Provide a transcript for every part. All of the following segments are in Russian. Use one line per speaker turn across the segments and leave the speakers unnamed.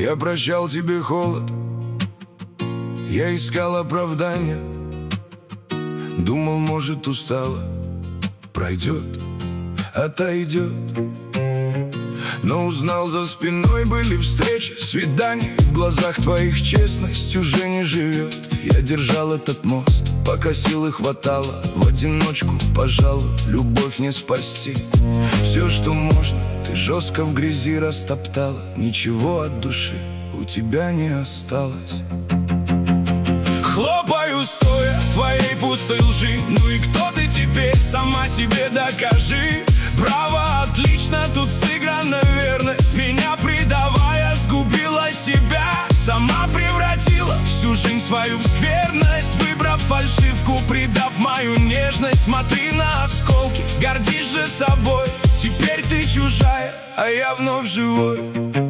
Я прощал тебе холод, я искал оправдания. Думал, может, устала, пройдет, отойдет. Но узнал, за спиной были встречи, свидания. В глазах твоих честность уже не живет. Я держал этот мост, пока силы хватало. В одиночку, пожалуй, любовь не спасти. Все, что можно, ты жестко в грязи растоптала. Ничего от души у тебя не осталось. Хлопаю стоя твоей пустой лжи. Ну и кто ты теперь, сама себе докажи. Браво, отлично, тут сыграна верность. Меня предавая, сгубила себя. Сама превратила всю жизнь свою в скверность. Выбрав фальшивку, предав мою нежность. Смотри на осколки, гордишь же собой. Теперь ты чужая, а я вновь живой.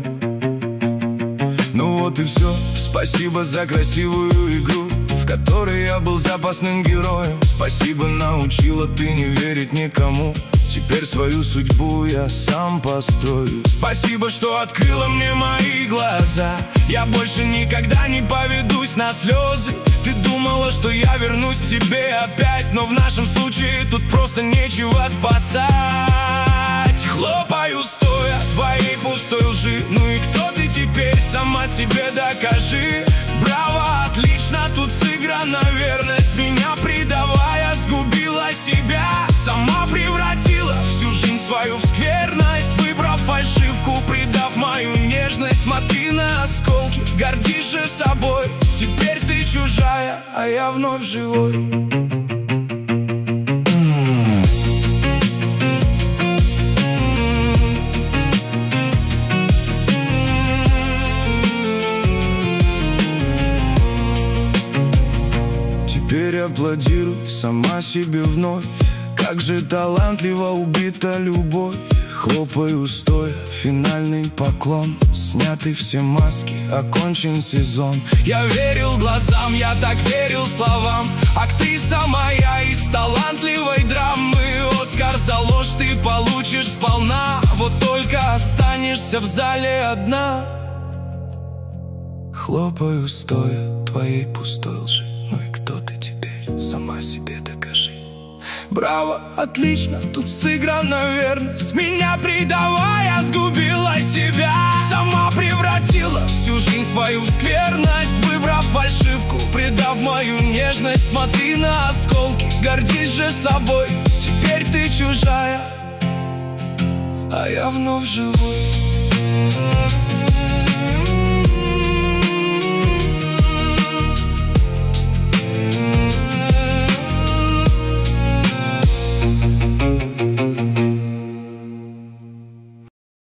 Ну вот и все, спасибо за красивую игру, в которой я был запасным героем. Спасибо, научила ты не верить никому. Теперь свою судьбу я сам построю. Спасибо, что открыла мне мои глаза. Я больше никогда не поведусь на слезы. Ты думала, что я вернусь к тебе опять, но в нашем случае тут просто нечего спасать. Хлопаю стоя твоей пустой лжи. Ну и кто ты теперь, сама себе докажи. Браво, отлично, тут сыграна верность. Меня предавая, сгубила себя. Сама превратила всю жизнь свою в скверность. Выбрав фальшивку, предав мою нежность. Смотри на осколки, гордишь же собой. Теперь ты чужая, а я вновь живой. Теперь аплодируй сама себе вновь. Как же талантливо убита любовь. Хлопаю стоя, финальный поклон. Сняты все маски, окончен сезон. Я верил глазам, я так верил словам. Актриса моя из талантливой драмы. Оскар за ложь ты получишь сполна. Вот только останешься в зале одна. Хлопаю стоя твоей пустой лжи. Ну и кто ты теперь, сама себе докажи. Браво, отлично, тут сыграна верность. Меня предавая, сгубила себя. Сама превратила всю жизнь свою в скверность. Выбрав фальшивку, предав мою нежность. Смотри на осколки, гордишь же собой. Теперь ты чужая, а я вновь живой.